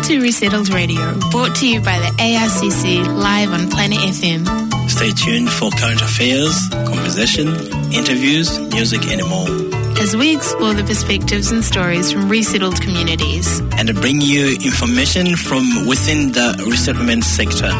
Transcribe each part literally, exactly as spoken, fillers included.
to Resettled Radio, brought to you by the A R C C, live on Planet F M. Stay tuned for current affairs, conversation, interviews, music and more, as we explore the perspectives and stories from resettled communities and bring you information from within the resettlement sector.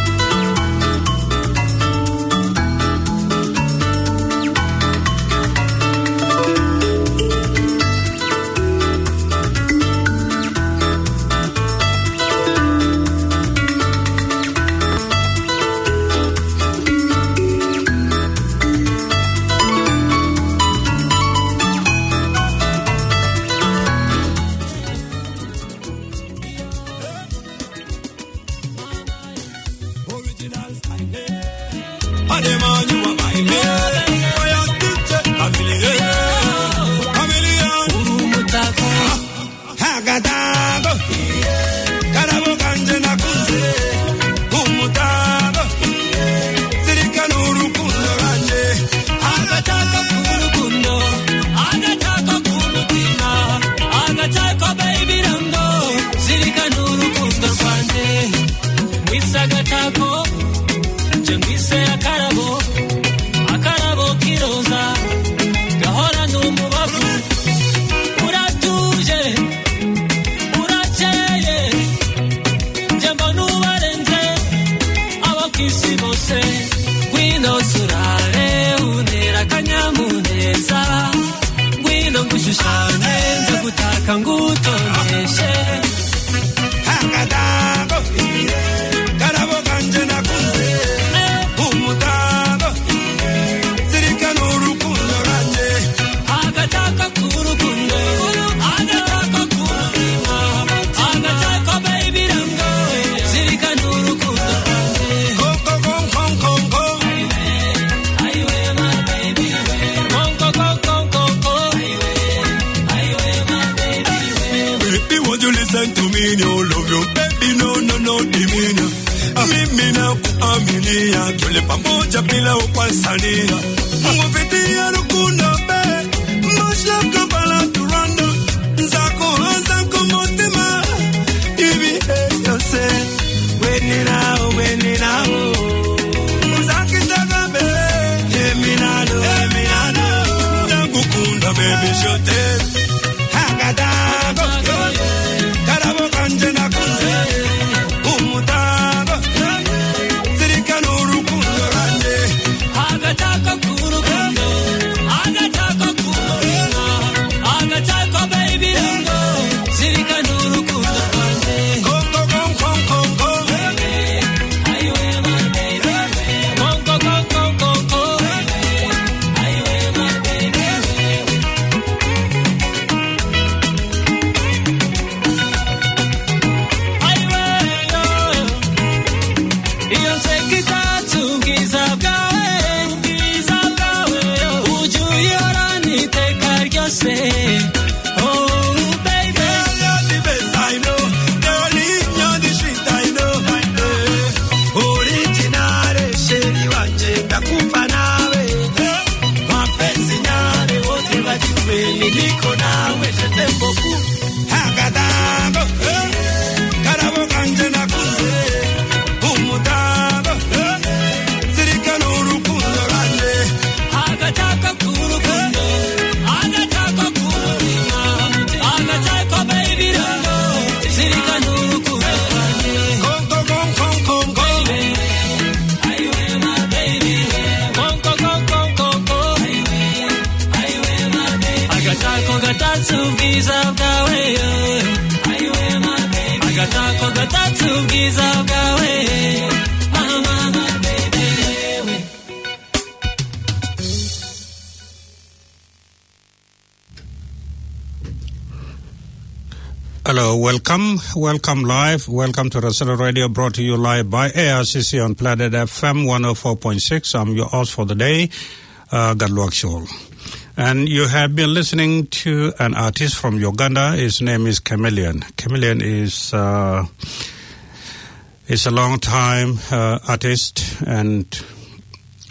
Hello, welcome, welcome live, welcome to Resettled Radio, brought to you live by A R C C on Planet F M one oh four point six. I'm your host for the day, uh, Gadluak Shol. And you have been listening to an artist from Uganda. His name is Chameleon. Chameleon is uh, is a long-time uh, artist, and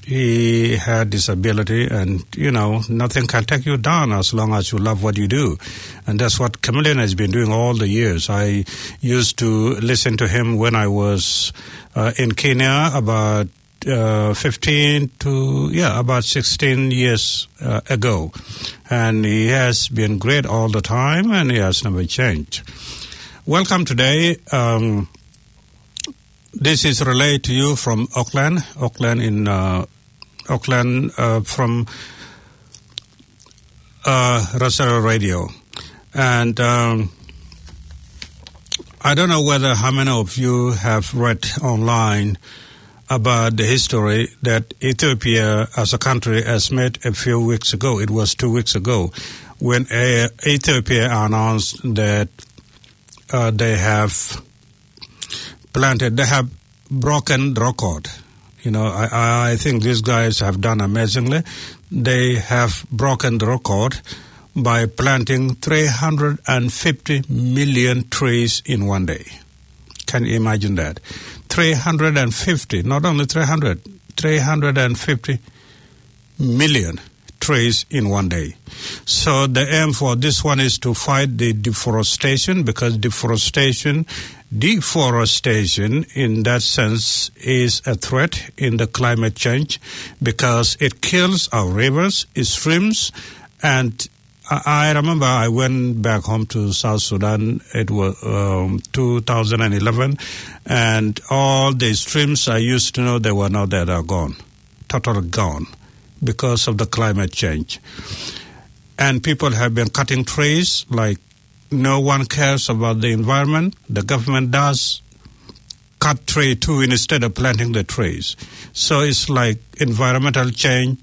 he had disability, and, you know, nothing can take you down as long as you love what you do. And that's what Chameleon has been doing all the years. I used to listen to him when I was uh, in Kenya about uh, fifteen to, yeah, about sixteen years uh, ago. And he has been great all the time, and he has never changed. Welcome today. Um, this is relayed to you from Auckland, Auckland in uh, Auckland uh, from uh, Russell Radio. And um, I don't know whether how many of you have read online about the history that Ethiopia as a country has made a few weeks ago. It was two weeks ago when uh, Ethiopia announced that uh, they have planted, they have broken the record. You know, I, I think these guys have done amazingly. They have broken the record by planting three hundred fifty million trees in one day. Can you imagine that? three hundred fifty, not only three hundred, three hundred fifty million trees in one day. So the aim for this one is to fight the deforestation, because deforestation, deforestation in that sense is a threat in the climate change, because it kills our rivers, its streams. And I remember I went back home to South Sudan. It was um, two thousand eleven, and all the streams I used to know, they were not there, they are gone, totally gone, because of the climate change. And people have been cutting trees like no one cares about the environment. The government does cut tree too instead of planting the trees. So it's like environmental change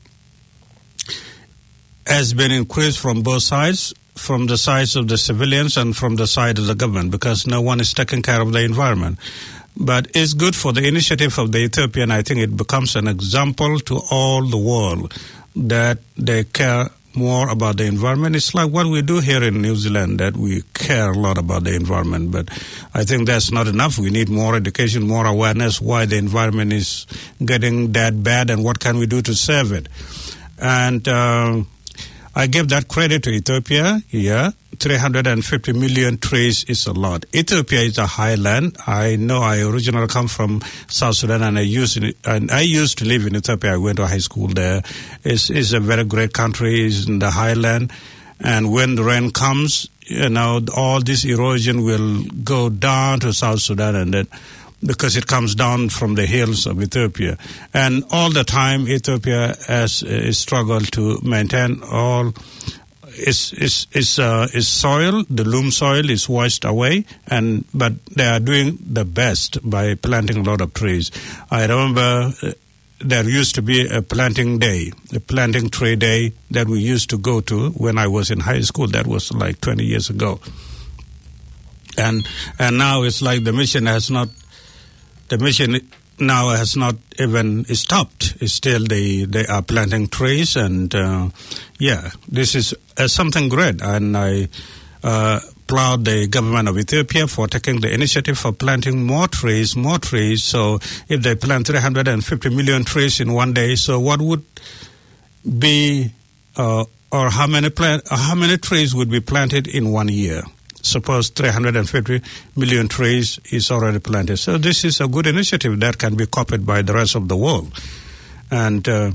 has been increased from both sides, from the sides of the civilians and from the side of the government, because no one is taking care of the environment. But it's good for the initiative of the Ethiopian. I think it becomes an example to all the world that they care more about the environment. It's like what we do here in New Zealand, that we care a lot about the environment. But I think that's not enough. We need more education, more awareness why the environment is getting that bad and what can we do to save it. And uh, I give that credit to Ethiopia. Yeah, three hundred fifty million trees is a lot. Ethiopia is a highland. I know I originally come from South Sudan, and I used and I used to live in Ethiopia. I went to high school there. It's, it's a very great country. It's in the highland, and when the rain comes, you know, all this erosion will go down to South Sudan, and then because it comes down from the hills of Ethiopia. And all the time, Ethiopia has uh, struggled to maintain all its, its, its, uh, its soil. The loam soil is washed away, and but they are doing the best by planting a lot of trees. I remember uh, there used to be a planting day, a planting tree day that we used to go to when I was in high school. That was like twenty years ago. And and now it's like the mission has not The mission now has not even stopped. It's still they, they are planting trees, and uh, yeah, this is uh, something great. And I uh, applaud the government of Ethiopia for taking the initiative for planting more trees, more trees. So if they plant three hundred fifty million trees in one day, so what would be, uh, or how many plant, how many trees would be planted in one year? Suppose three hundred fifty million trees is already planted. So this is a good initiative that can be copied by the rest of the world. And uh,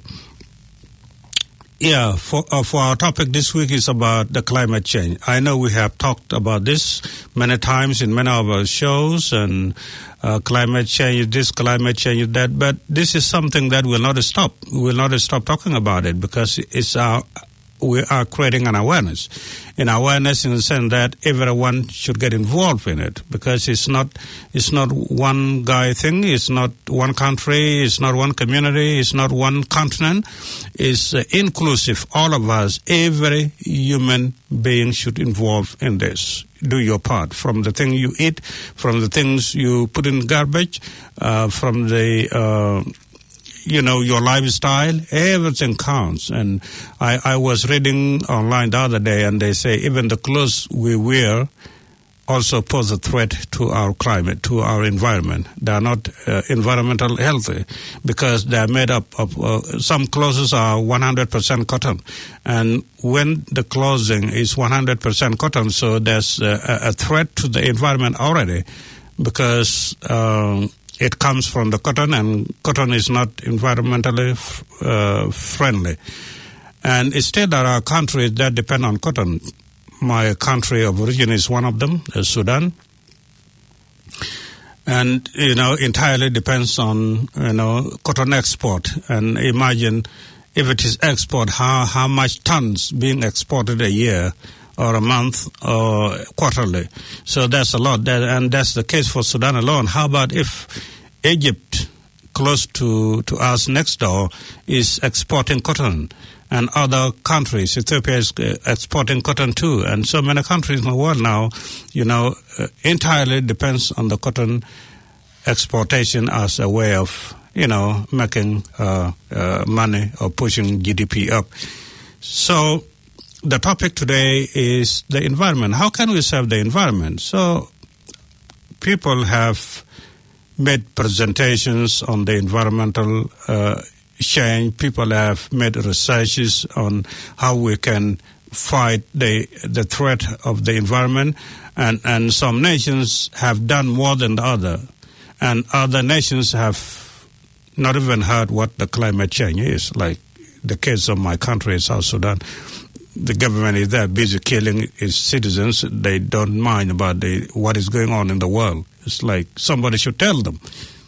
yeah, for, uh, for our topic this week is about the climate change. I know we have talked about this many times in many of our shows, and uh, climate change, this climate change, that, but this is something that will not stop. We will not stop talking about it, because it's our we are creating an awareness. An awareness in the sense that everyone should get involved in it, because it's not it's not one guy thing, it's not one country, it's not one community, it's not one continent. It's uh, inclusive. All of us, every human being should involve in this. Do your part, from the thing you eat, from the things you put in garbage, uh, from the uh, you know, your lifestyle, everything counts. And I, I was reading online the other day, and they say even the clothes we wear also pose a threat to our climate, to our environment. They are not uh, environmental healthy because they are made up of, uh, some clothes are one hundred percent cotton. And when the clothing is one hundred percent cotton, so there's uh, a threat to the environment already because um, it comes from the cotton, and cotton is not environmentally f- uh, friendly. And instead, there are countries that depend on cotton. My country of origin is one of them, uh, Sudan. And, you know, entirely depends on, you know, cotton export. And imagine if it is export, how, how much tons being exported a year or a month or quarterly. So that's a lot. That, and that's the case for Sudan alone. How about if Egypt, close to, to us next door, is exporting cotton? And other countries, Ethiopia is exporting cotton too, and so many countries in the world now, you know, uh, entirely depends on the cotton exportation as a way of, you know, making uh, uh, money or pushing G D P up. So the topic today is the environment. How can we save the environment? So people have made presentations on the environmental uh change. People have made researches on how we can fight the the threat of the environment, and, and some nations have done more than the other, and other nations have not even heard what the climate change is, like the case of my country, South Sudan. The government is there busy killing its citizens. They don't mind about the what is going on in the world. It's like somebody should tell them.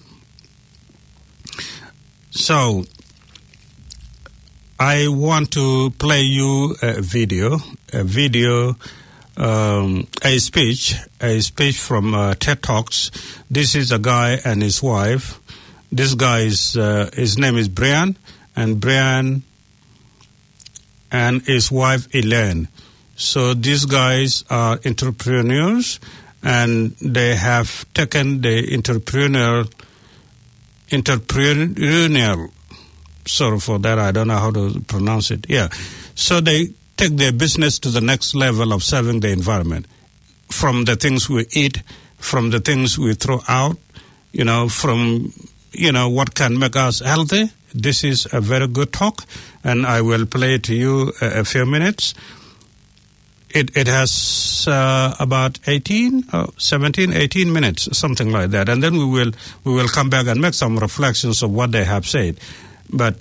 So I want to play you a video, a video, um, a speech, a speech from uh, TED Talks. This is a guy and his wife. This guy is, uh, his name is Brian, and Brian and his wife Elaine. So these guys are entrepreneurs, and they have taken the entrepreneurial, entrepreneurial Sorry for that, I don't know how to pronounce it. Yeah. So they take their business to the next level of serving the environment. From the things we eat, from the things we throw out, you know, from, you know, what can make us healthy. This is a very good talk, and I will play it to you a, a few minutes. It it has uh, about eighteen, uh, seventeen, eighteen minutes, something like that. And then we will we will come back and make some reflections of what they have said. But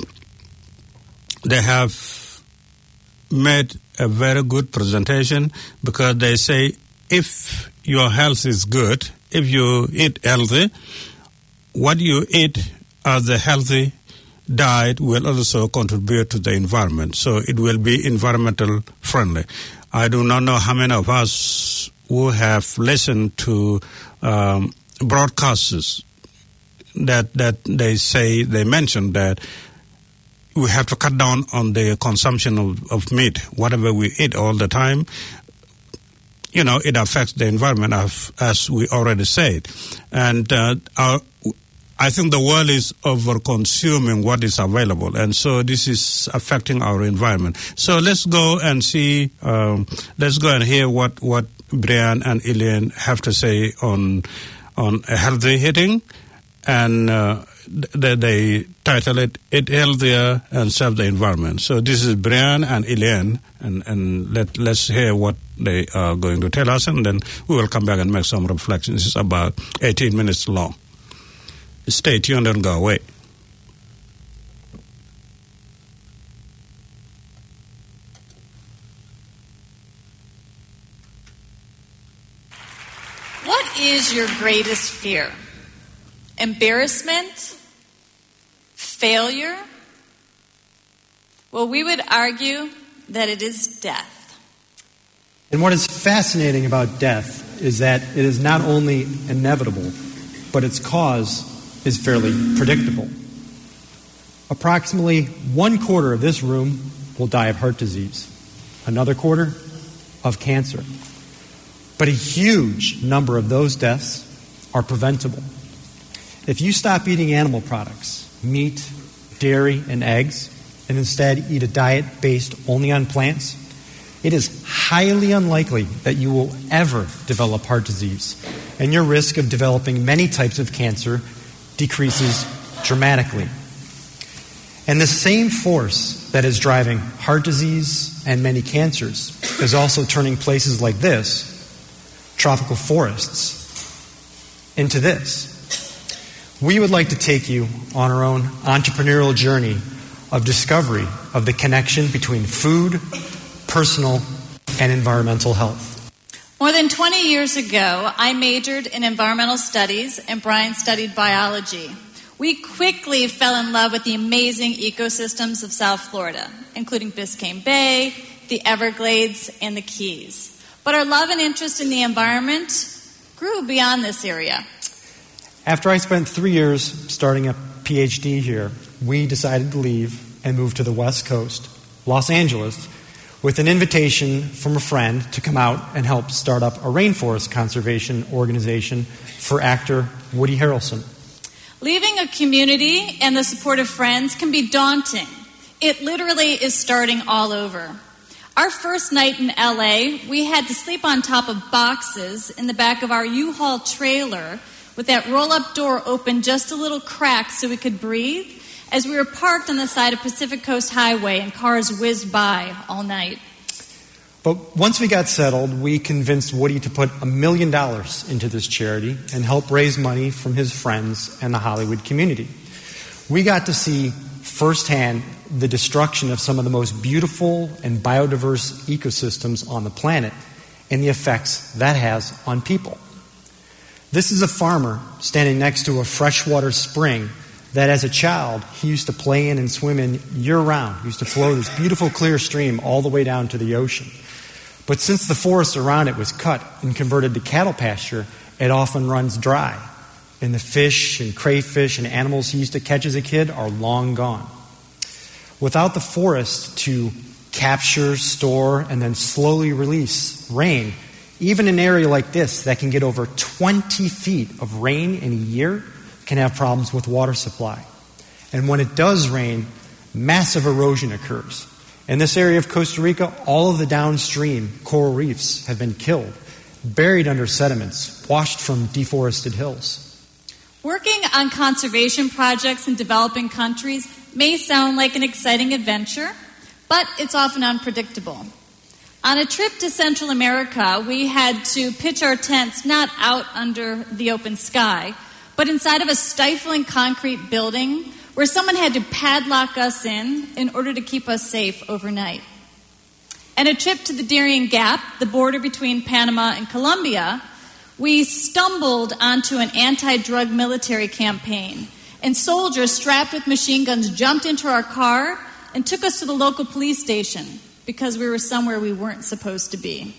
they have made a very good presentation because they say if your health is good, if you eat healthy, what you eat as a healthy diet will also contribute to the environment. So it will be environmental friendly. I do not know how many of us who have listened to um, broadcasters that that they say, they mentioned that we have to cut down on the consumption of, of meat. Whatever we eat all the time, you know, it affects the environment, as, as we already said. And uh, our, I think the world is over-consuming what is available, and so this is affecting our environment. So let's go and see, um, let's go and hear what, what Brian and Elaine have to say on, on healthy eating. And uh, they, they title it "Eat Healthier and Serve the Environment." So this is Brian and Elaine, and, and let, let's hear what they are going to tell us, and then we will come back and make some reflections. It's about eighteen minutes long. Stay tuned and go away. What is your greatest fear? Embarrassment? Failure? Well, we would argue that it is death. And what is fascinating about death is that it is not only inevitable, but its cause is fairly predictable. Approximately one quarter of this room will die of heart disease, another quarter of cancer. But a huge number of those deaths are preventable. If you stop eating animal products, meat, dairy, and eggs, and instead eat a diet based only on plants, it is highly unlikely that you will ever develop heart disease, and your risk of developing many types of cancer decreases dramatically. And the same force that is driving heart disease and many cancers is also turning places like this, tropical forests, into this. We would like to take you on our own entrepreneurial journey of discovery of the connection between food, personal, and environmental health. More than twenty years ago, I majored in environmental studies and Brian studied biology. We quickly fell in love with the amazing ecosystems of South Florida, including Biscayne Bay, the Everglades, and the Keys. But our love and interest in the environment grew beyond this area. After I spent three years starting a P H D here, we decided to leave and move to the West Coast, Los Angeles, with an invitation from a friend to come out and help start up a rainforest conservation organization for actor Woody Harrelson. Leaving a community and the support of friends can be daunting. It literally is starting all over. Our first night in L A, we had to sleep on top of boxes in the back of our U-Haul trailer with that roll-up door open just a little crack so we could breathe as we were parked on the side of Pacific Coast Highway and cars whizzed by all night. But once we got settled, we convinced Woody to put a million dollars into this charity and help raise money from his friends and the Hollywood community. We got to see firsthand the destruction of some of the most beautiful and biodiverse ecosystems on the planet and the effects that has on people. This is a farmer standing next to a freshwater spring that as a child he used to play in and swim in year-round. He used to flow this beautiful clear stream all the way down to the ocean. But since the forest around it was cut and converted to cattle pasture, it often runs dry. And the fish and crayfish and animals he used to catch as a kid are long gone. Without the forest to capture, store, and then slowly release rain, even an area like this that can get over twenty feet of rain in a year can have problems with water supply. And when it does rain, massive erosion occurs. In this area of Costa Rica, all of the downstream coral reefs have been killed, buried under sediments, washed from deforested hills. Working on conservation projects in developing countries may sound like an exciting adventure, but it's often unpredictable. On a trip to Central America, we had to pitch our tents not out under the open sky, but inside of a stifling concrete building where someone had to padlock us in in order to keep us safe overnight. And a trip to the Darien Gap, the border between Panama and Colombia, we stumbled onto an anti-drug military campaign, and soldiers strapped with machine guns jumped into our car and took us to the local police station because we were somewhere we weren't supposed to be.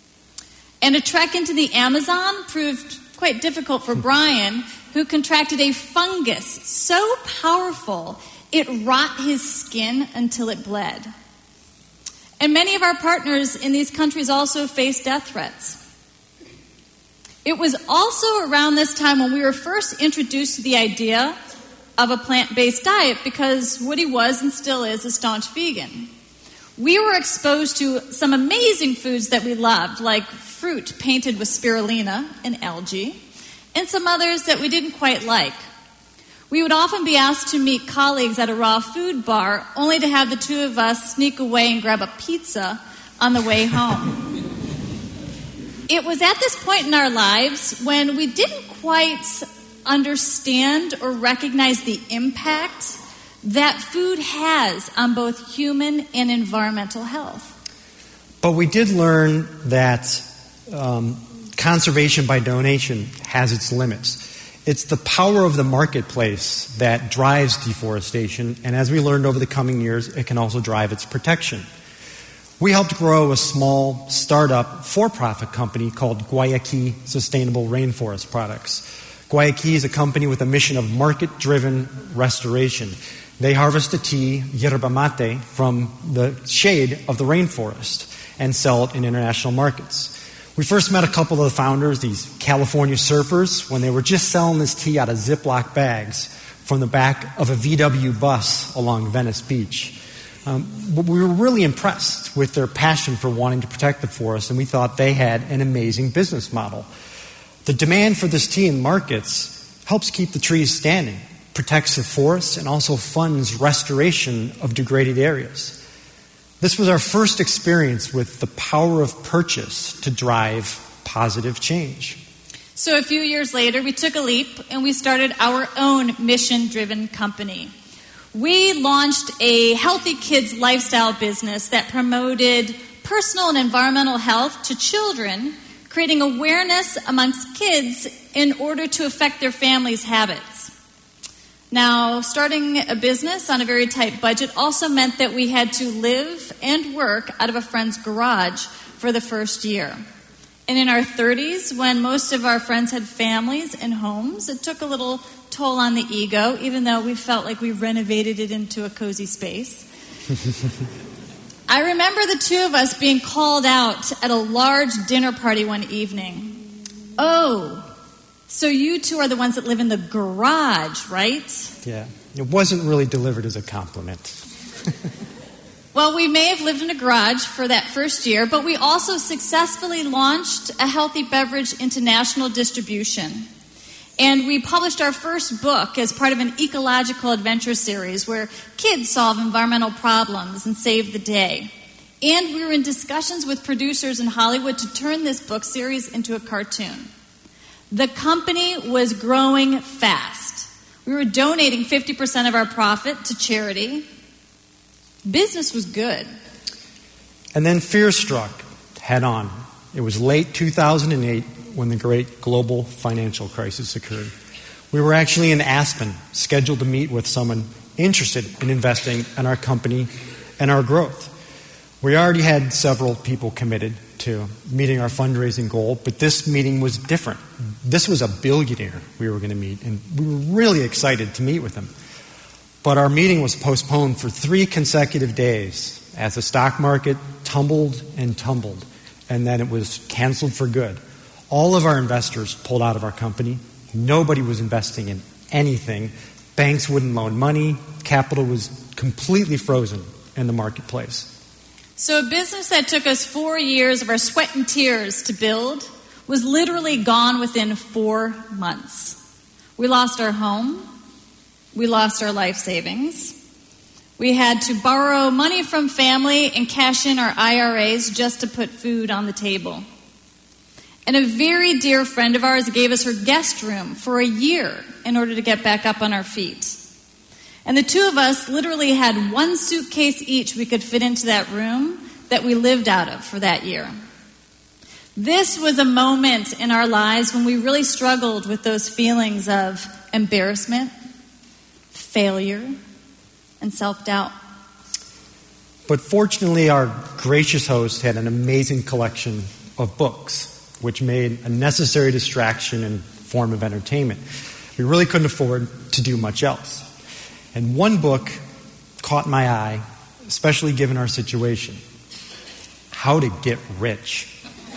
And a trek into the Amazon proved quite difficult for Brian, who contracted a fungus so powerful it rot his skin until it bled. And many of our partners in these countries also face death threats. It was also around this time when we were first introduced to the idea of a plant-based diet because Woody was and still is a staunch vegan. We were exposed to some amazing foods that we loved, like fruit painted with spirulina and algae, and some others that we didn't quite like. We would often be asked to meet colleagues at a raw food bar, only to have the two of us sneak away and grab a pizza on the way home. It was at this point in our lives when we didn't quite understand or recognize the impact that food has on both human and environmental health. But we did learn that um, conservation by donation has its limits. It's the power of the marketplace that drives deforestation, and as we learned over the coming years, it can also drive its protection. We helped grow a small startup for-profit company called Guayaki Sustainable Rainforest Products. Guayaki is a company with a mission of market-driven restoration. They harvest the tea, yerba mate, from the shade of the rainforest and sell it in international markets. We first met a couple of the founders, these California surfers, when they were just selling this tea out of Ziploc bags from the back of a V W bus along Venice Beach. Um, but we were really impressed with their passion for wanting to protect the forest, and we thought they had an amazing business model. The demand for this tea in markets helps keep the trees standing, protects the forests, and also funds restoration of degraded areas. This was our first experience with the power of purchase to drive positive change. So a few years later, we took a leap and we started our own mission-driven company. We launched a healthy kids lifestyle business that promoted personal and environmental health to children, creating awareness amongst kids in order to affect their families' habits. Now, starting a business on a very tight budget also meant that we had to live and work out of a friend's garage for the first year. And in our thirties, when most of our friends had families and homes, it took a little toll on the ego, even though we felt like we renovated it into a cozy space. I remember the two of us being called out at a large dinner party one evening. Oh, so you two are the ones that live in the garage, right? Yeah, it wasn't really delivered as a compliment. Well, we may have lived in a garage for that first year, but we also successfully launched a healthy beverage into national distribution. And we published our first book as part of an ecological adventure series where kids solve environmental problems and save the day. And we were in discussions with producers in Hollywood to turn this book series into a cartoon. The company was growing fast. We were donating fifty percent of our profit to charity. Business was good. And then fear struck head on. It was late two thousand eight when the great global financial crisis occurred. We were actually in Aspen, scheduled to meet with someone interested in investing in our company and our growth. We already had several people committed to meeting our fundraising goal, but this meeting was different. This was a billionaire we were going to meet, and we were really excited to meet with him. But our meeting was postponed for three consecutive days as the stock market tumbled and tumbled, and then it was canceled for good. All of our investors pulled out of our company. Nobody was investing in anything. Banks wouldn't loan money. Capital was completely frozen in the marketplace. So a business that took us four years of our sweat and tears to build was literally gone within four months. We lost our home. We lost our life savings. We had to borrow money from family and cash in our I R As just to put food on the table. And a very dear friend of ours gave us her guest room for a year in order to get back up on our feet. And the two of us literally had one suitcase each we could fit into that room that we lived out of for that year. This was a moment in our lives when we really struggled with those feelings of embarrassment, failure, and self-doubt. But fortunately, our gracious host had an amazing collection of books, which made a necessary distraction and form of entertainment. We really couldn't afford to do much else. And one book caught my eye, especially given our situation: How to Get Rich.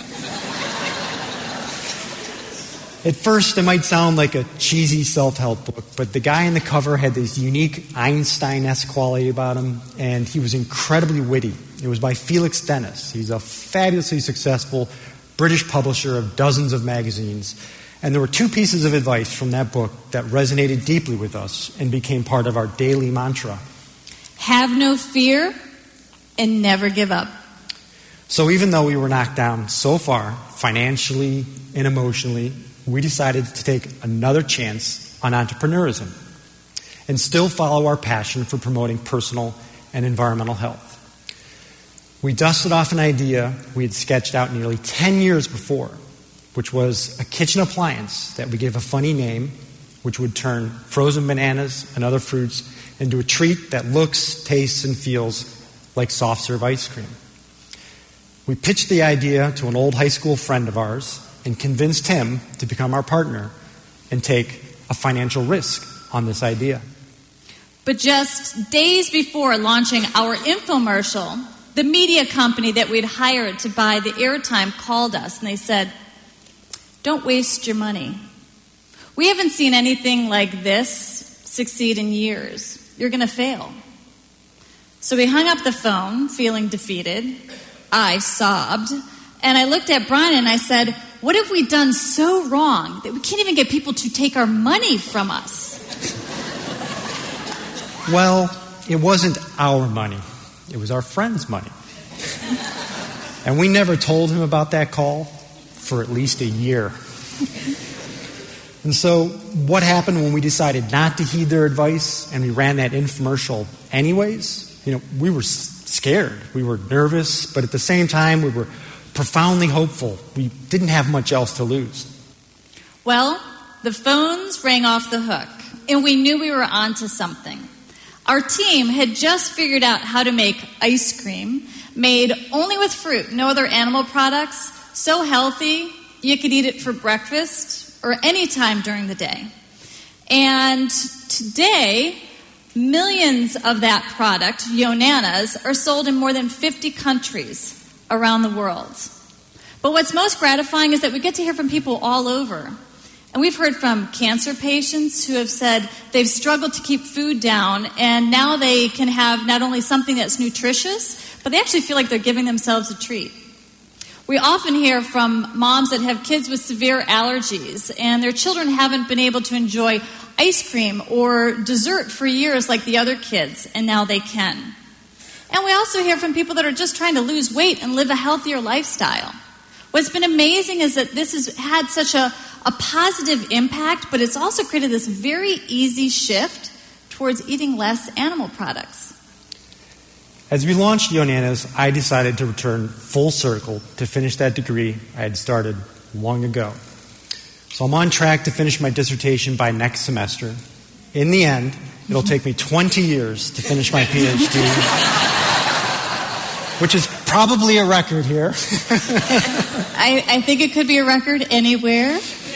At first, it might sound like a cheesy self-help book, but the guy on the cover had this unique Einstein-esque quality about him, and he was incredibly witty. It was by Felix Dennis. He's a fabulously successful British publisher of dozens of magazines. And there were two pieces of advice from that book that resonated deeply with us and became part of our daily mantra. Have no fear and never give up. So even though we were knocked down so far, financially and emotionally, we decided to take another chance on entrepreneurism and still follow our passion for promoting personal and environmental health. We dusted off an idea we had sketched out nearly ten years before, which was a kitchen appliance that we gave a funny name, which would turn frozen bananas and other fruits into a treat that looks, tastes, and feels like soft-serve ice cream. We pitched the idea to an old high school friend of ours and convinced him to become our partner and take a financial risk on this idea. But just days before launching our infomercial, the media company that we'd hired to buy the airtime called us and they said, "Don't waste your money. We haven't seen anything like this succeed in years. You're going to fail." So we hung up the phone, feeling defeated. I sobbed. And I looked at Brian and I said, what have we done so wrong that we can't even get people to take our money from us? Well, it wasn't our money. It was our friend's money. And we never told him about that call for at least a year. And so what happened when we decided not to heed their advice and we ran that infomercial anyways? You know, we were scared. We were nervous, but at the same time, we were profoundly hopeful. We didn't have much else to lose. Well, the phones rang off the hook, and we knew we were onto something. Our team had just figured out how to make ice cream made only with fruit, no other animal products, so healthy you could eat it for breakfast or any time during the day. And today, millions of that product, Yonanas, are sold in more than fifty countries around the world. But what's most gratifying is that we get to hear from people all over. And we've heard from cancer patients who have said they've struggled to keep food down, and now they can have not only something that's nutritious, but they actually feel like they're giving themselves a treat. We often hear from moms that have kids with severe allergies, and their children haven't been able to enjoy ice cream or dessert for years like the other kids, and now they can. And we also hear from people that are just trying to lose weight and live a healthier lifestyle. What's been amazing is that this has had such a, a positive impact, but it's also created this very easy shift towards eating less animal products. As we launched Yonanas, I decided to return full circle to finish that degree I had started long ago. So I'm on track to finish my dissertation by next semester. In the end, it'll take me twenty years to finish my PhD, which is probably a record here. I, I think it could be a record anywhere.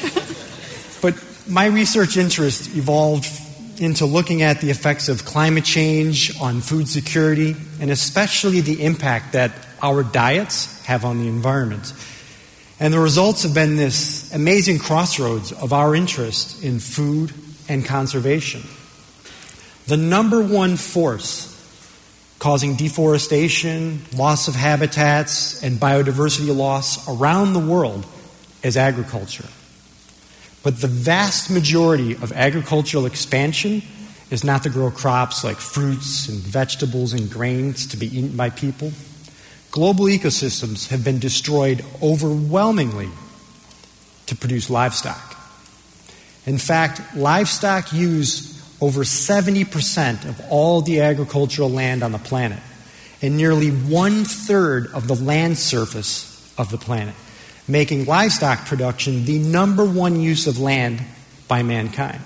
But my research interest evolved into looking at the effects of climate change on food security, and especially the impact that our diets have on the environment. And the results have been this amazing crossroads of our interest in food and conservation. The number one force causing deforestation, loss of habitats, and biodiversity loss around the world is agriculture. But the vast majority of agricultural expansion is not to grow crops like fruits and vegetables and grains to be eaten by people. Global ecosystems have been destroyed overwhelmingly to produce livestock. In fact, livestock use over seventy percent of all the agricultural land on the planet, and nearly one-third of the land surface of the planet, making livestock production the number one use of land by mankind.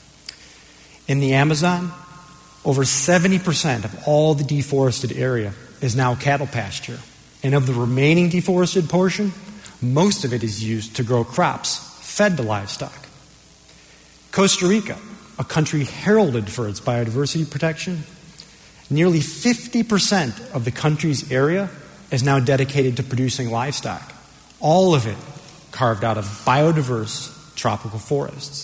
In the Amazon, over seventy percent of all the deforested area is now cattle pasture. And of the remaining deforested portion, most of it is used to grow crops fed to livestock. Costa Rica, a country heralded for its biodiversity protection, nearly fifty percent of the country's area is now dedicated to producing livestock. All of it carved out of biodiverse tropical forests.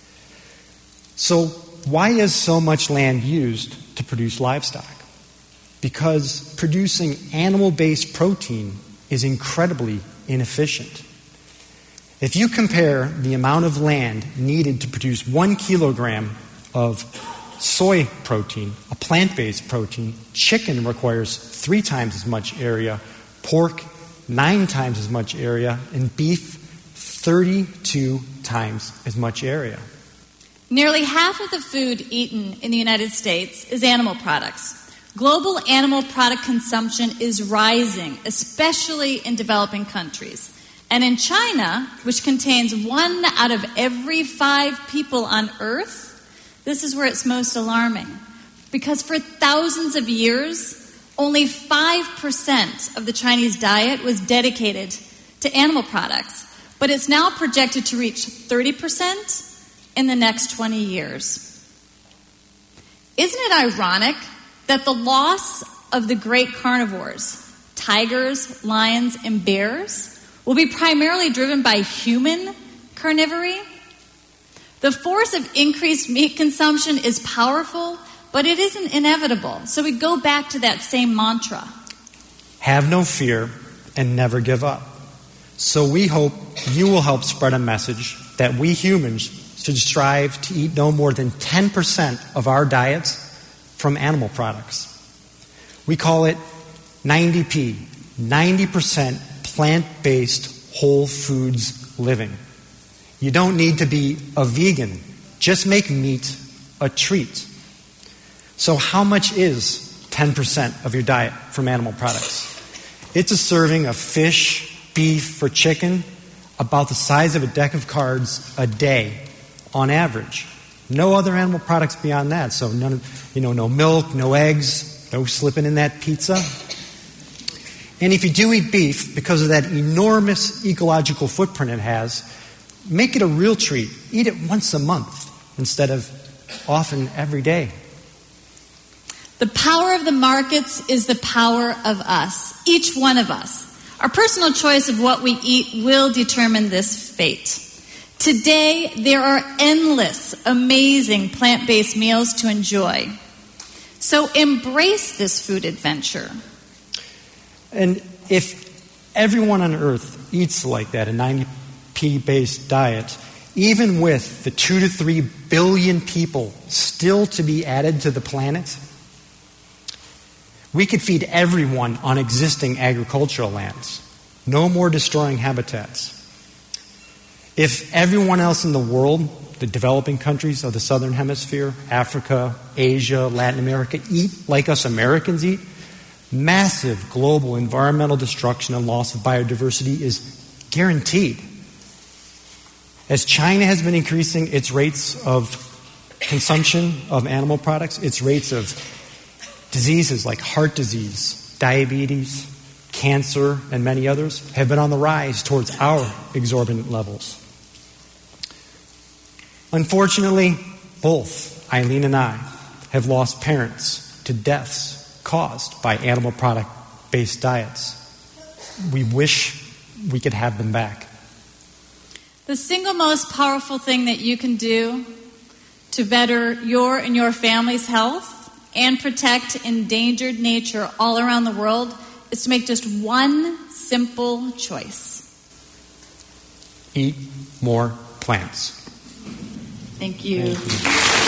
So why is so much land used to produce livestock? Because producing animal-based protein is incredibly inefficient. If you compare the amount of land needed to produce one kilogram of soy protein, a plant-based protein, chicken requires three times as much area, pork nine times as much area, and beef thirty-two times as much area. Nearly half of the food eaten in the United States is animal products. Global animal product consumption is rising, especially in developing countries. And in China, which contains one out of every five people on Earth, this is where it's most alarming. Because for thousands of years, only five percent of the Chinese diet was dedicated to animal products. But it's now projected to reach thirty percent in the next twenty years. Isn't it ironic that the loss of the great carnivores, tigers, lions, and bears, will be primarily driven by human carnivory? The force of increased meat consumption is powerful, but it isn't inevitable. So we go back to that same mantra. Have no fear and never give up. So we hope you will help spread a message that we humans should strive to eat no more than ten percent of our diets from animal products. We call it ninety P, ninety percent plant-based whole foods living. You don't need to be a vegan. Just make meat a treat. So how much is ten percent of your diet from animal products? It's a serving of fish, beef, or chicken, about the size of a deck of cards a day on average. No other animal products beyond that. So none of, you know, no milk, no eggs, no slipping in that pizza. And if you do eat beef, because of that enormous ecological footprint it has, make it a real treat. Eat it once a month instead of often every day. The power of the markets is the power of us, each one of us. Our personal choice of what we eat will determine this fate. Today, there are endless, amazing plant-based meals to enjoy. So embrace this food adventure. And if everyone on Earth eats like that, a ninety P-based diet, even with the two to three billion people still to be added to the planet, we could feed everyone on existing agricultural lands. No more destroying habitats. If everyone else in the world, the developing countries of the Southern Hemisphere, Africa, Asia, Latin America, eat like us Americans eat, massive global environmental destruction and loss of biodiversity is guaranteed. As China has been increasing its rates of consumption of animal products, its rates of diseases like heart disease, diabetes, cancer, and many others have been on the rise towards our exorbitant levels. Unfortunately, both Eileen and I have lost parents to deaths caused by animal product-based diets. We wish we could have them back. The single most powerful thing that you can do to better your and your family's health and protect endangered nature all around the world is to make just one simple choice. Eat more plants. Thank you. Thank you.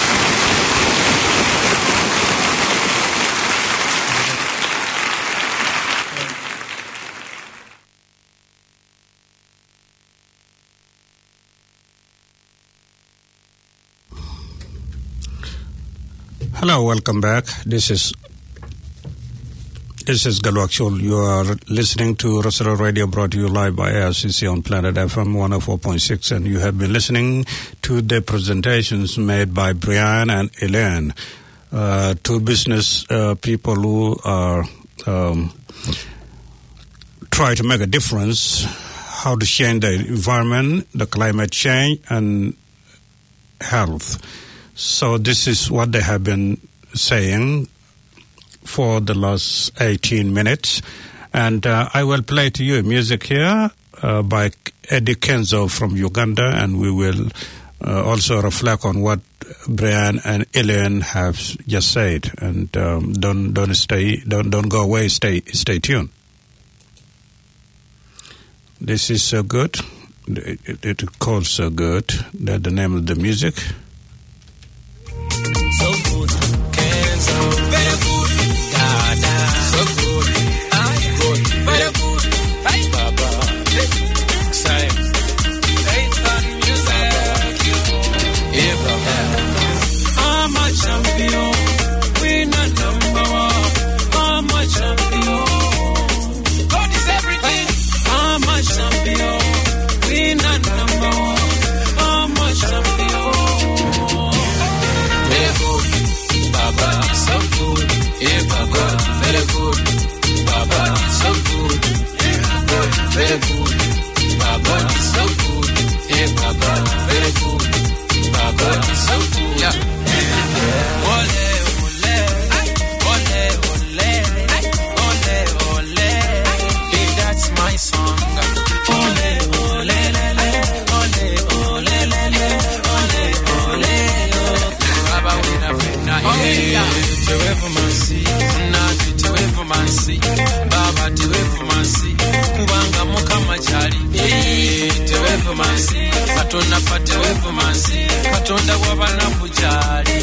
Hello, welcome back. This is This is Galwak Shul. You are listening to Russell Radio, brought to you live by A R C C on Planet F M one oh four point six, and you have been listening to the presentations made by Brian and Elaine, uh, two business uh, people who are um, try to make a difference, how to change the environment, the climate change, and health. So this is what they have been saying for the last eighteen minutes. And uh, I will play to you music here uh, by Eddie Kenzo from Uganda, and we will uh, also reflect on what Brian and Elaine have just said. And um, don't don't stay don't don't go away. Stay stay tuned. This is So Good. It, it, it calls So Good. That's the name of the music. So good, Kenzo, very good, da da. So good, I good, very good, hi Baba, say, hey fun music, Abraham, I'm a champion, we not number one, I'm a champion, God is everything, I'm a champion, we not number one, I'm a champion. mansi baba tewefu mansi kubanga mukama chali eh tewefu mansi katonda pa tewefu mansi katonda wabanafu chali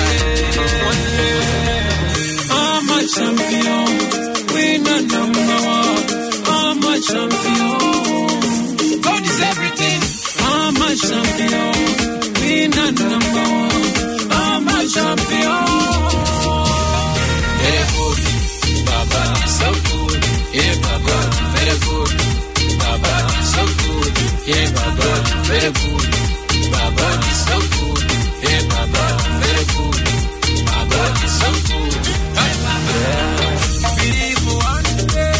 I'm a champion winner number one I'm a champion God is everything I'm a champion winner number one I'm a champion very good Baba so good yeah Baba very good Baba so good yeah Baba very good Baba so good yeah Baba very good Baba so good believe one day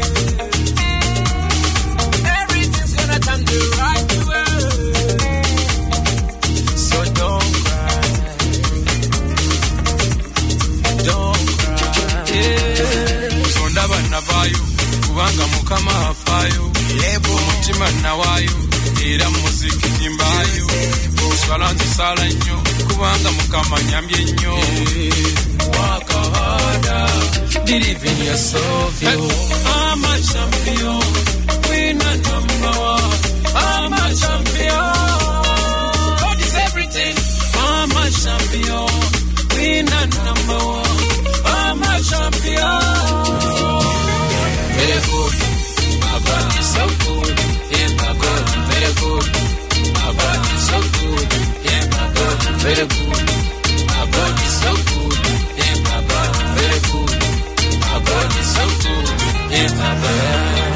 everything's gonna turn the right way so don't cry don't cry yeah. So ndaba navayo kubanga mukama afayo yebo mutima nawayo era muziki kimbayo swala nzisala nnyo kubanga mukama nyambye nnyo waka harder believe in yourself yo I'm a champion winner number one I'm a champion God is everything I'm a champion winner number one I'm a champion very good Baba so good yeah Baba very good Baba so good yeah Baba very good Baba so good yeah Baba very good Baba so good yeah Baba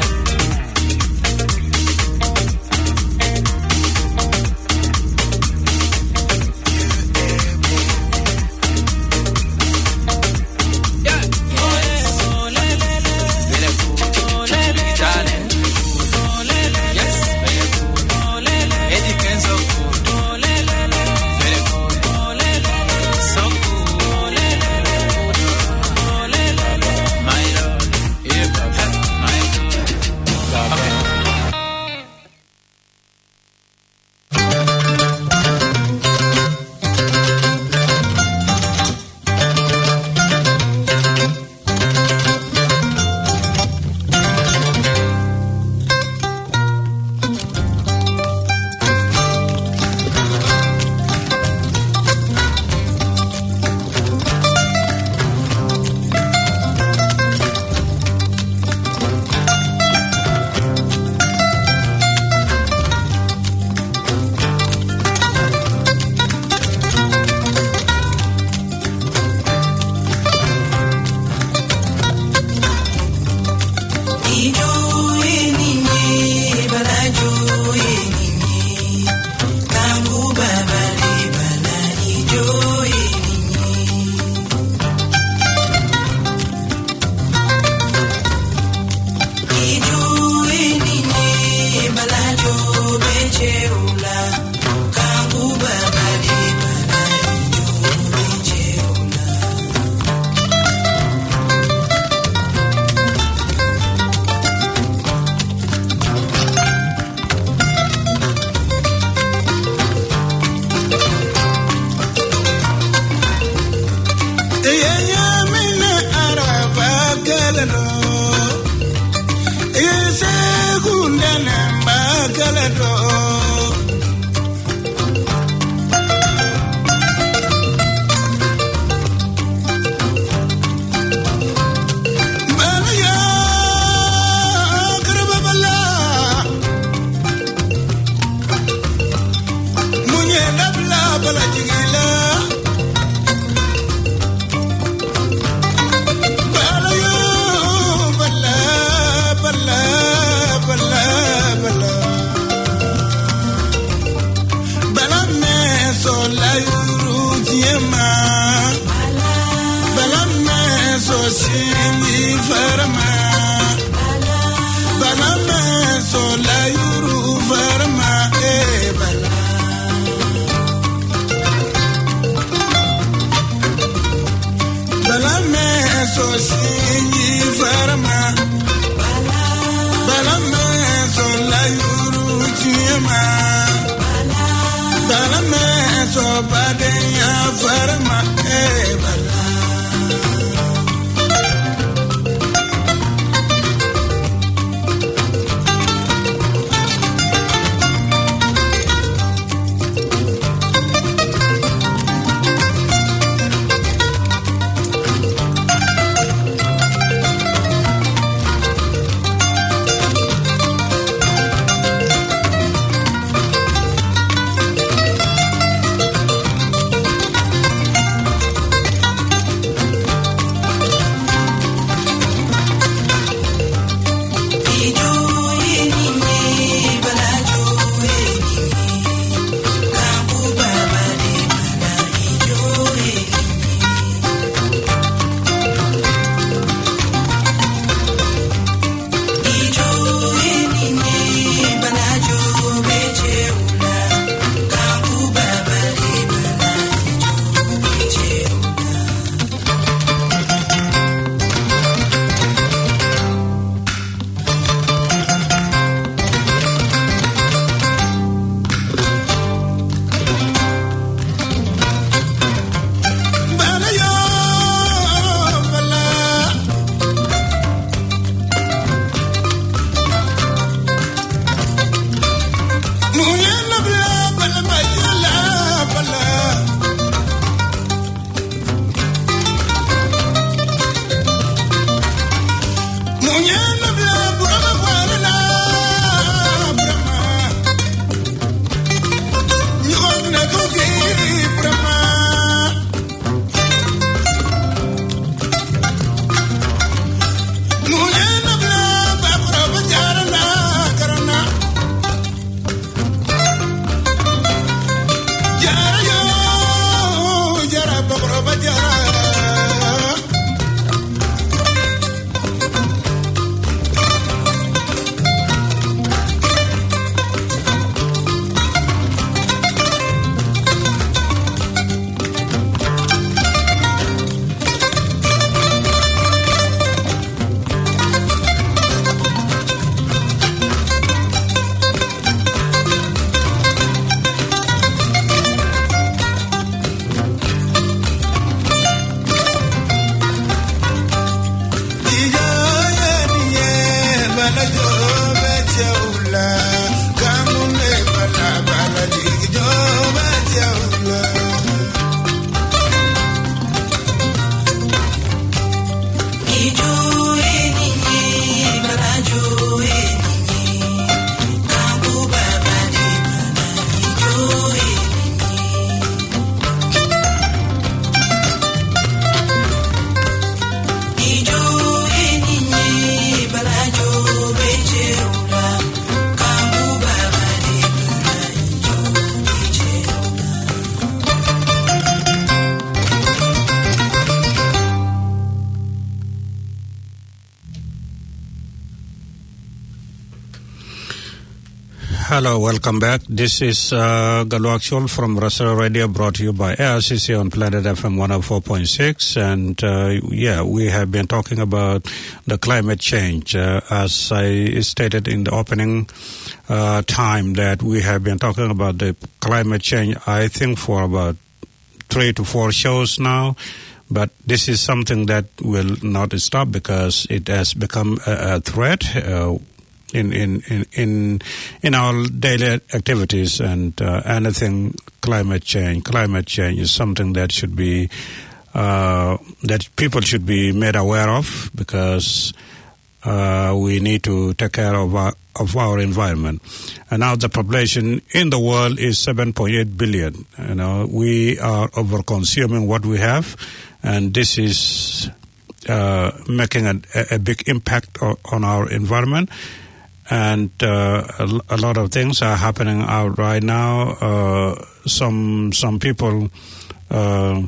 Hello, welcome back. This is uh, Galwak Shul from Russell Radio, brought to you by A R C C on Planet F M one oh four point six. And uh, yeah, we have been talking about the climate change. Uh, as I stated in the opening uh, time, that we have been talking about the climate change, I think, for about three to four shows now. But this is something that will not stop because it has become a, a threat. Uh, In, in, in, in, in our daily activities, and uh, anything climate change. Climate change is something that should be, uh, that people should be made aware of, because uh, we need to take care of our, of our environment. And now the population in the world is seven point eight billion. You know, we are over-consuming what we have, and this is uh, making a, a big impact on, on our environment. And uh, a, a lot of things are happening out right now. Uh, some some people, uh,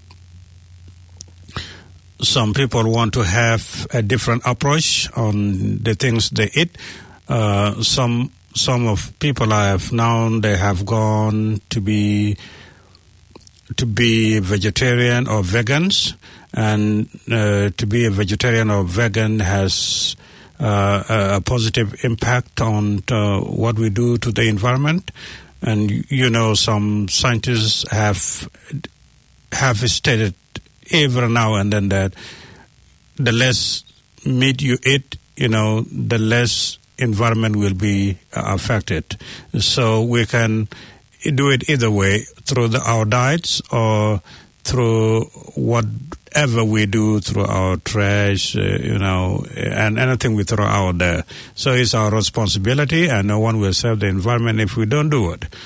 some people want to have a different approach on the things they eat. Uh, some some of people I have known, they have gone to be to be vegetarian or vegans, and uh, to be a vegetarian or vegan has Uh, a positive impact on uh, what we do to the environment. And you know, some scientists have have stated every now and then that the less meat you eat, you know, the less environment will be uh, affected. So we can do it either way, through the, our diets, or through whatever we do, through our trash, uh, you know, and anything we throw out there. So it's our responsibility, and no one will save the environment if we don't do it.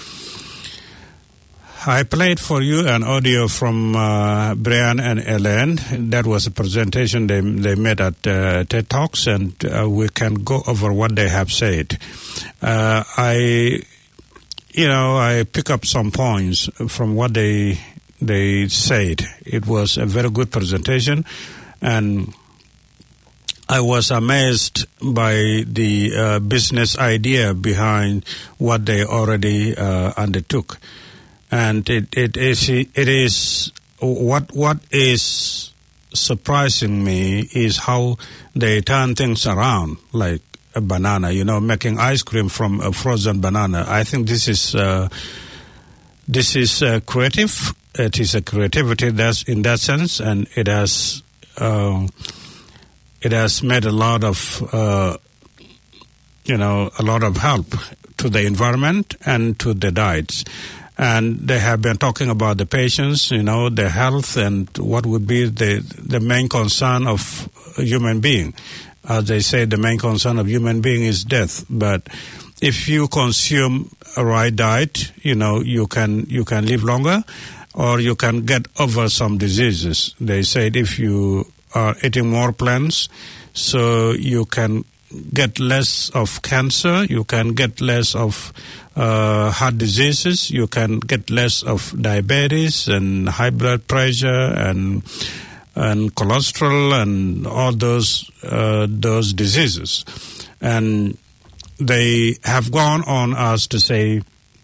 I played for you an audio from uh, Brian and Elaine. That was a presentation they they made at uh, TED Talks, and uh, we can go over what they have said. Uh, I, you know, I pick up some points from what they they said. It was a very good presentation, and I was amazed by the uh, business idea behind what they already uh, undertook. And it, it is it is what what is surprising me is how they turn things around, like a banana, you know, making ice cream from a frozen banana. I think this is uh, this is uh, creative. It is a creativity that's in that sense, and it has uh, it has made a lot of uh, you know a lot of help to the environment and to the diets. And they have been talking about the patients, you know, their health, and what would be the the main concern of a human being. As they say, the main concern of human being is death. But if you consume a right diet, you know, you can you can live longer, or you can get over some diseases. They said if you are eating more plants, so you can get less of cancer, you can get less of uh, heart diseases, you can get less of diabetes and high blood pressure and and cholesterol and all those uh, those diseases. And they have gone on as to say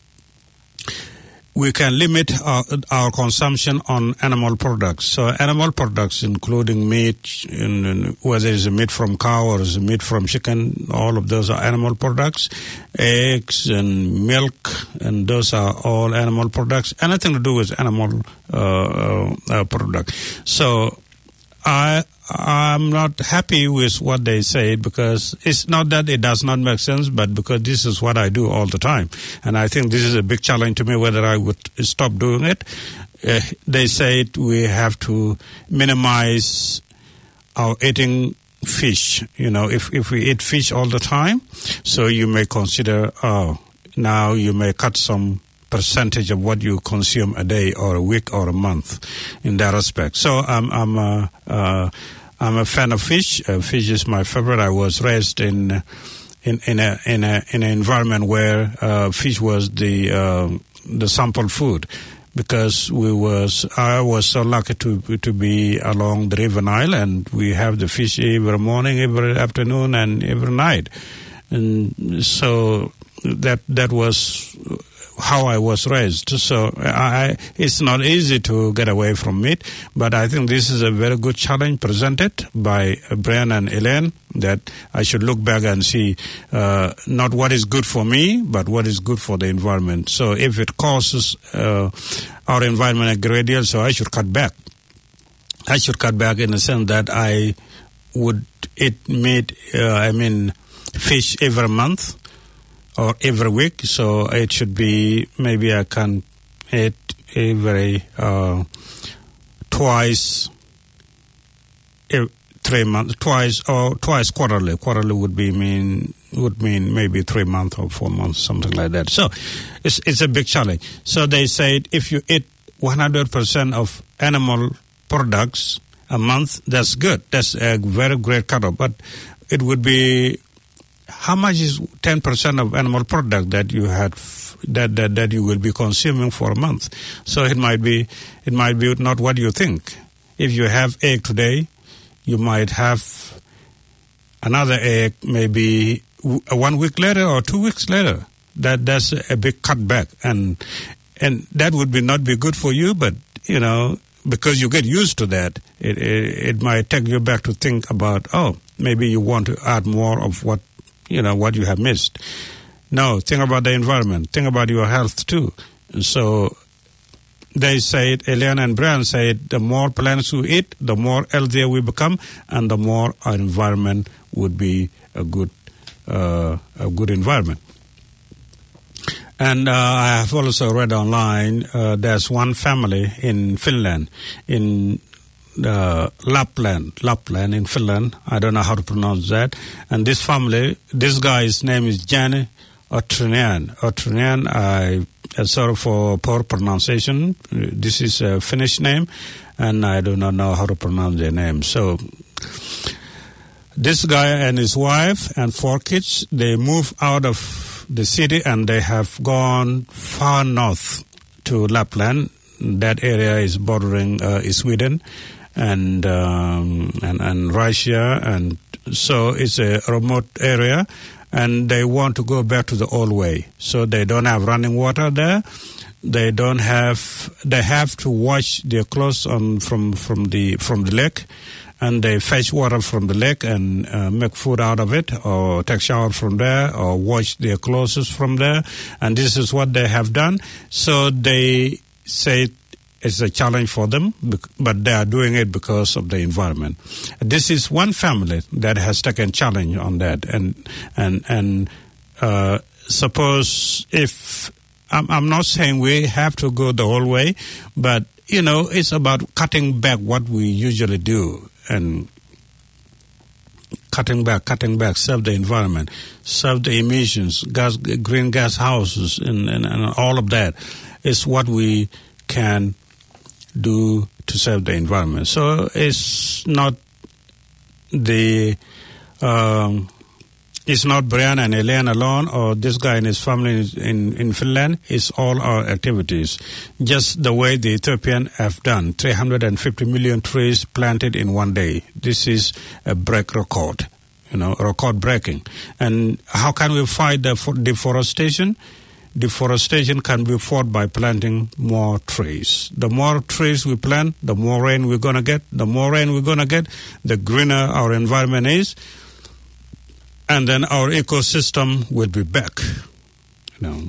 we can limit our, our consumption on animal products. So animal products, including meat, in, in, whether it's meat from cow or it's meat from chicken, all of those are animal products. Eggs and milk, and those are all animal products. Anything to do with animal uh, uh, product. So I I'm not happy with what they say, because it's not that it does not make sense, but because this is what I do all the time. And I think this is a big challenge to me, whether I would stop doing it. Uh, they say we have to minimize our eating fish. You know, if, if we eat fish all the time, so you may consider, oh, now you may cut some percentage of what you consume a day or a week or a month in that respect. So I'm I'm a, uh, I'm a fan of fish. Uh, fish is my favorite. I was raised in in in a in a in an environment where uh, fish was the uh, the sample food. Because we was, I was so lucky to to be along the River Nile, and we have the fish every morning, every afternoon, and every night, and so that that was how I was raised. So I, it's not easy to get away from meat, but I think this is a very good challenge presented by Brian and Elaine, that I should look back and see uh, not what is good for me, but what is good for the environment. So if it causes uh, our environment a great deal, so I should cut back. I should cut back in the sense that I would eat meat, uh, I mean, fish every month or every week. So it should be, maybe I can eat every uh, twice, every, three months, twice or twice quarterly. Quarterly would be mean would mean maybe three months or four months, something like that. So it's it's a big challenge. So they said if you eat one hundred percent of animal products a month, that's good. That's a very great cutoff. But it would be, how much is ten percent of animal product that you had that, that that you will be consuming for a month? So it might be it might be not what you think. If you have egg today, you might have another egg maybe one week later or two weeks later. That that's a big cutback, and and that would be not be good for you. But you know, because you get used to that, it it, it might take you back to think about, oh, maybe you want to add more of what you know what you have missed. No, think about the environment. Think about your health too. So they said, Eliana and Brian said, the more plants we eat, the more healthier we become, and the more our environment would be a good, uh, a good environment. And uh, I have also read online, uh, there's one family in Finland, in uh, Lapland, Lapland in Finland. I don't know how to pronounce that. And this family, this guy's name is Jani Otrinian. Otrinian, I uh, sorry for poor pronunciation. This is a Finnish name, and I do not know how to pronounce their name. So this guy and his wife and four kids, they moved out of the city and they have gone far north to Lapland. That area is bordering uh, Sweden and, um, and and Russia, and so it's a remote area. And they want to go back to the old way. So they don't have running water there. They don't have. They have to wash their clothes on from from the from the lake, and they fetch water from the lake and uh, make food out of it, or take shower from there, or wash their clothes from there. And this is what they have done. So they say it's a challenge for them, but they are doing it because of the environment. This is one family that has taken challenge on that, and and and uh, suppose if I'm, I'm not saying we have to go the whole way, but you know it's about cutting back what we usually do and cutting back, cutting back, serve the environment, serve the emissions, gas, green gas houses, and, and, and all of that is what we can do to serve the environment. So it's not the um, it's not Brian and Elaine alone or this guy and his family in, in Finland. It's all our activities. Just the way the Ethiopians have done, three hundred fifty million trees planted in one day. This is a break record, you know, record breaking. And how can we fight the deforestation? Deforestation can be fought by planting more trees. The more trees we plant, the more rain we're going to get. The more rain we're going to get, the greener our environment is. And then our ecosystem will be back. You know,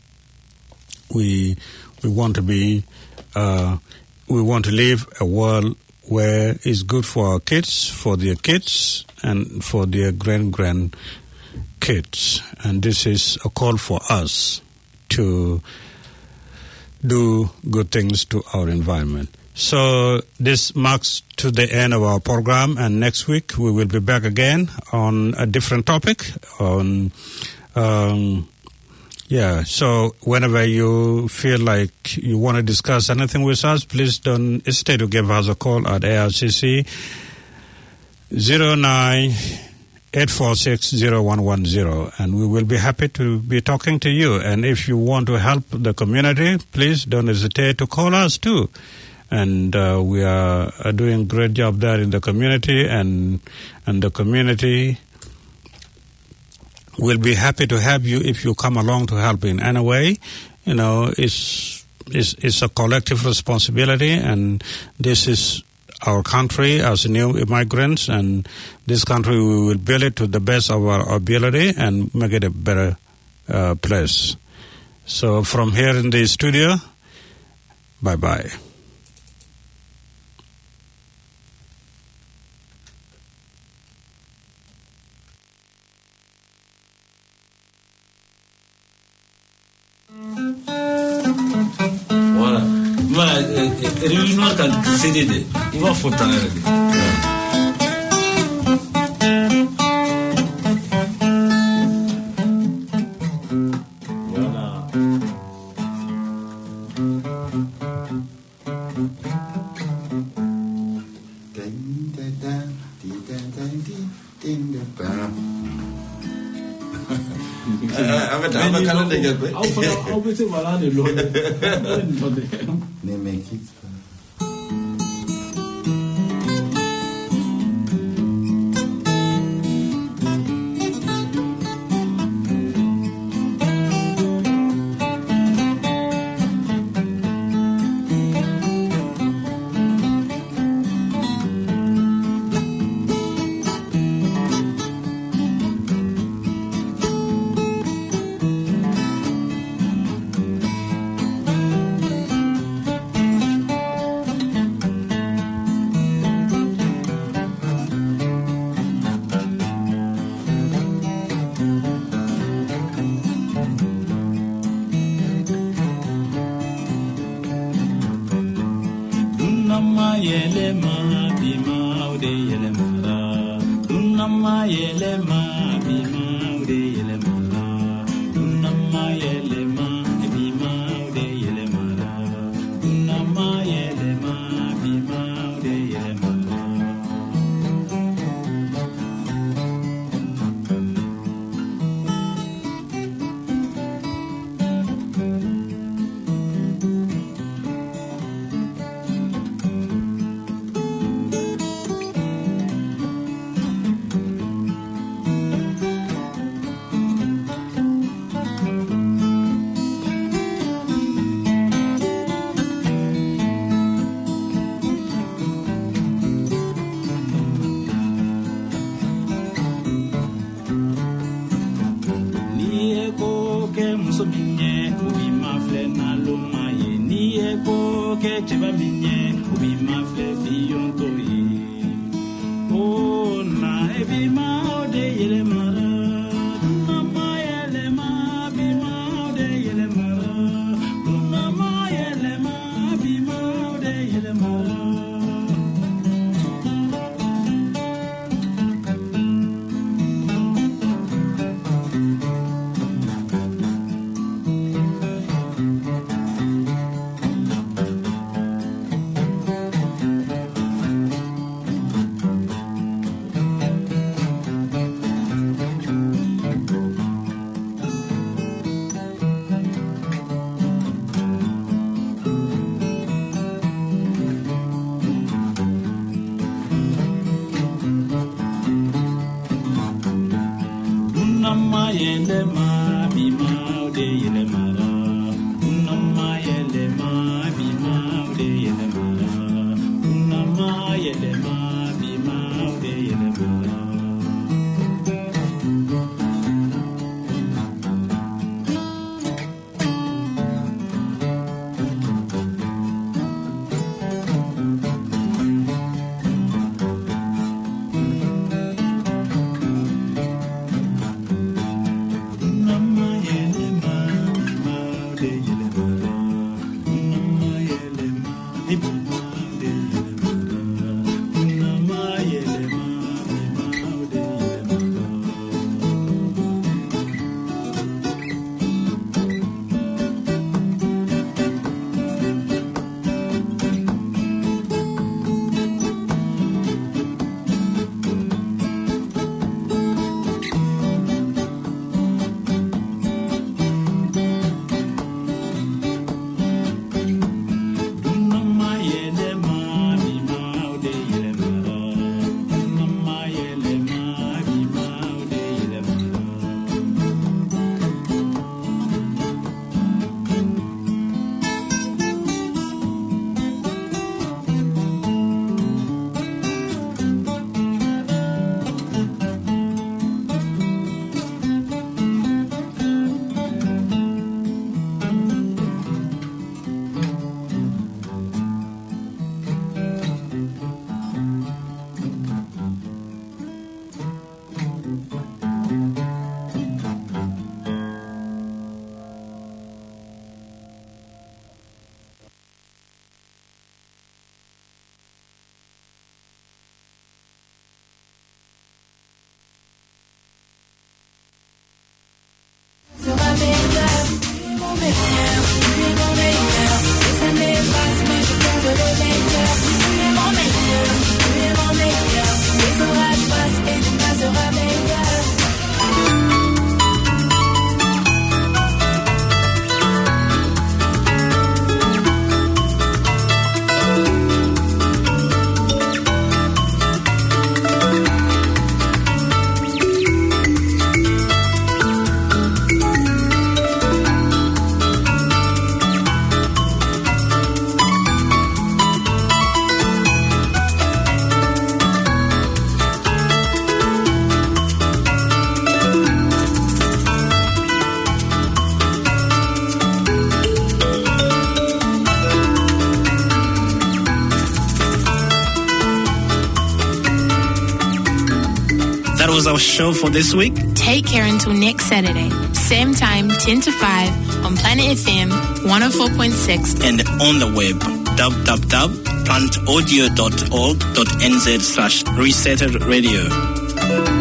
we we want to be, uh, we want to live a world where it's good for our kids, for their kids, and for their grand-grand kids. And this is a call for us to do good things to our environment. So this marks to the end of our program, and next week we will be back again on a different topic. On, um, yeah, so whenever you feel like you want to discuss anything with us, please don't hesitate to give us a call at A R C C zero nine eight four six zero one one zero, and we will be happy to be talking to you. And if you want to help the community, please don't hesitate to call us too. And uh, we are, are doing a great job there in the community, and and the community will be happy to have you if you come along to help in any way. You know, it's, it's, it's a collective responsibility, and this is our country as new immigrants, and this country, we will build it to the best of our ability and make it a better uh, place. So from here in the studio, bye-bye. Voilà. Voilà, réunion quand C D D, il va faut t'en aller. Voilà. Avec avec calendrier de gueule. Ah, on peut se voilà de l'eau. Ne me quitte pas. that was our show for this week. Take care until next Saturday. Same time, ten to five on Planet F M one oh four point six. And on the web, w w w dot planet audio dot org dot n z slash resetted radio.